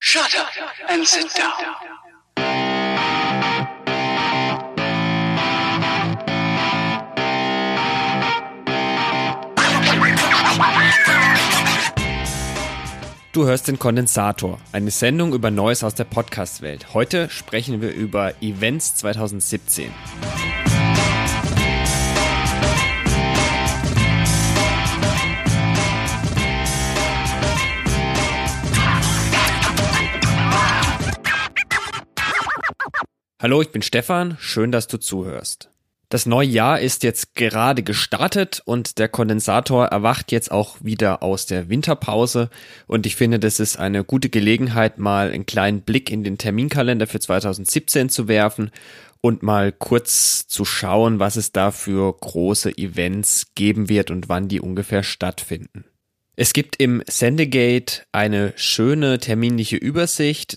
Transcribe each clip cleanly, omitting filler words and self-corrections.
Shut up and sit down. Du hörst den Kondensator, eine Sendung über Neues aus der Podcast-Welt. Heute sprechen wir über Events 2017. Hallo, ich bin Stefan, schön, dass du zuhörst. Das neue Jahr ist jetzt gerade gestartet und der Kondensator erwacht jetzt auch wieder aus der Winterpause und ich finde, das ist eine gute Gelegenheit, mal einen kleinen Blick in den Terminkalender für 2017 zu werfen und mal kurz zu schauen, was es da für große Events geben wird und wann die ungefähr stattfinden. Es gibt im Sendegate eine schöne terminliche Übersicht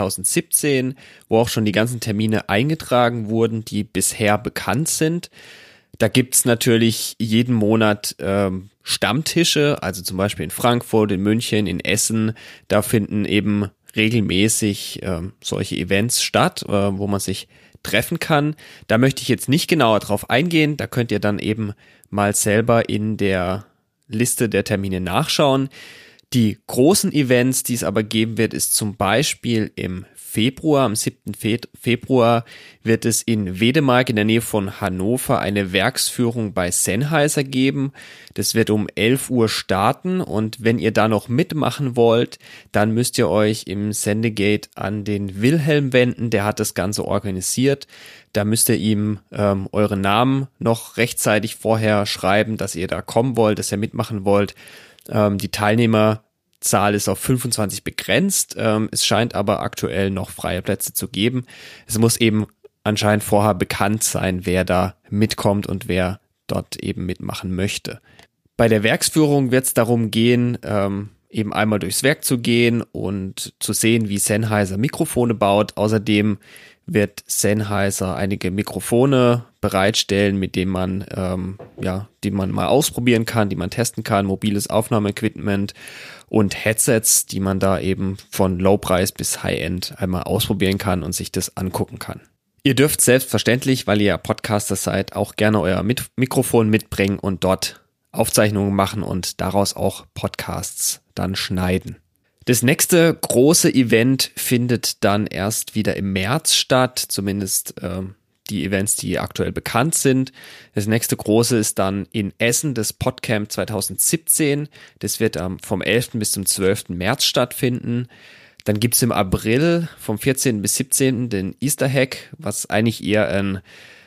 2017, wo auch schon die ganzen Termine eingetragen wurden, die bisher bekannt sind. Da gibt's natürlich jeden Monat Stammtische, also zum Beispiel in Frankfurt, in München, in Essen. Da finden eben regelmäßig solche Events statt, wo man sich treffen kann. Da möchte ich jetzt nicht genauer drauf eingehen. Da könnt ihr dann eben mal selber in der Liste der Termine nachschauen. Die großen Events, die es aber geben wird, ist zum Beispiel im Februar, am 7. Februar wird es in Wedemark in der Nähe von Hannover eine Werksführung bei Sennheiser geben. Das wird um 11 Uhr starten und wenn ihr da noch mitmachen wollt, dann müsst ihr euch im Sendegate an den Wilhelm wenden, der hat das Ganze organisiert. Da müsst ihr ihm euren Namen noch rechtzeitig vorher schreiben, dass ihr da kommen wollt, dass ihr mitmachen wollt. Die Teilnehmerzahl ist auf 25 begrenzt. Es scheint aber aktuell noch freie Plätze zu geben. Es muss eben anscheinend vorher bekannt sein, wer da mitkommt und wer dort eben mitmachen möchte. Bei der Werksführung wird es darum gehen, eben einmal durchs Werk zu gehen und zu sehen, wie Sennheiser Mikrofone baut. Außerdem wird Sennheiser einige Mikrofone bereitstellen, mit denen man die man mal ausprobieren kann, die man testen kann, mobiles Aufnahmeequipment und Headsets, die man da eben von Low-Preis bis High-End einmal ausprobieren kann und sich das angucken kann. Ihr dürft selbstverständlich, weil ihr ja Podcaster seid, auch gerne euer Mikrofon mitbringen und dort Aufzeichnungen machen und daraus auch Podcasts dann schneiden. Das nächste große Event findet dann erst wieder im März statt, zumindest die Events, die aktuell bekannt sind. Das nächste große ist dann in Essen, das Podcamp 2017. Das wird vom 11. bis zum 12. März stattfinden. Dann gibt's im April vom 14. bis 17. den Easter Hack, was eigentlich eher ein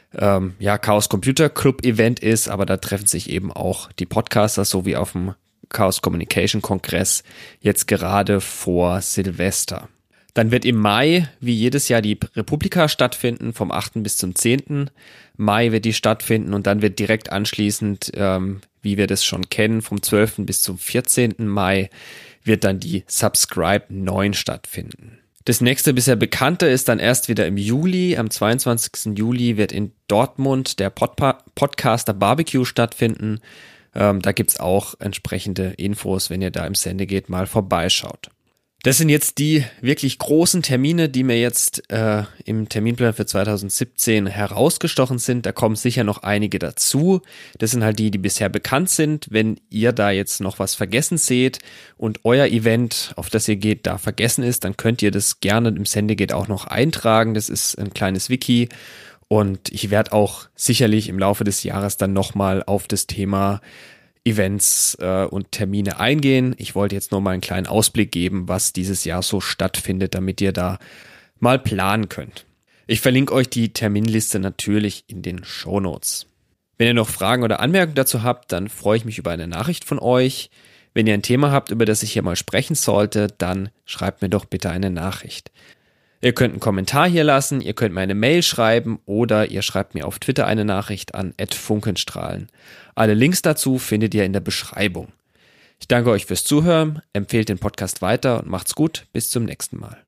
Chaos Computer Club Event ist, aber da treffen sich eben auch die Podcaster, so wie auf dem Chaos Communication Kongress jetzt gerade vor Silvester. Dann wird im Mai, wie jedes Jahr, die Republika stattfinden, vom 8. bis zum 10. Mai wird die stattfinden und dann wird direkt anschließend, wie wir das schon kennen, vom 12. bis zum 14. Mai wird dann die Subscribe 9 stattfinden. Das nächste bisher bekannte ist dann erst wieder im Juli. Am 22. Juli wird in Dortmund der Podcaster Barbecue stattfinden. Da gibt's auch entsprechende Infos, wenn ihr da im Sendegate mal vorbeischaut. Das sind jetzt die wirklich großen Termine, die mir jetzt im Terminplan für 2017 herausgestochen sind. Da kommen sicher noch einige dazu. Das sind halt die bisher bekannt sind. Wenn ihr da jetzt noch was vergessen seht und euer Event, auf das ihr geht, da vergessen ist, dann könnt ihr das gerne im Sendegate auch noch eintragen. Das ist ein kleines Wiki. Und ich werde auch sicherlich im Laufe des Jahres dann nochmal auf das Thema Events und Termine eingehen. Ich wollte jetzt nur mal einen kleinen Ausblick geben, was dieses Jahr so stattfindet, damit ihr da mal planen könnt. Ich verlinke euch die Terminliste natürlich in den Shownotes. Wenn ihr noch Fragen oder Anmerkungen dazu habt, dann freue ich mich über eine Nachricht von euch. Wenn ihr ein Thema habt, über das ich hier mal sprechen sollte, dann schreibt mir doch bitte eine Nachricht. Ihr könnt einen Kommentar hier lassen, ihr könnt mir eine Mail schreiben oder ihr schreibt mir auf Twitter eine Nachricht an @funkenstrahlen. Alle Links dazu findet ihr in der Beschreibung. Ich danke euch fürs Zuhören, empfehlt den Podcast weiter und macht's gut, bis zum nächsten Mal.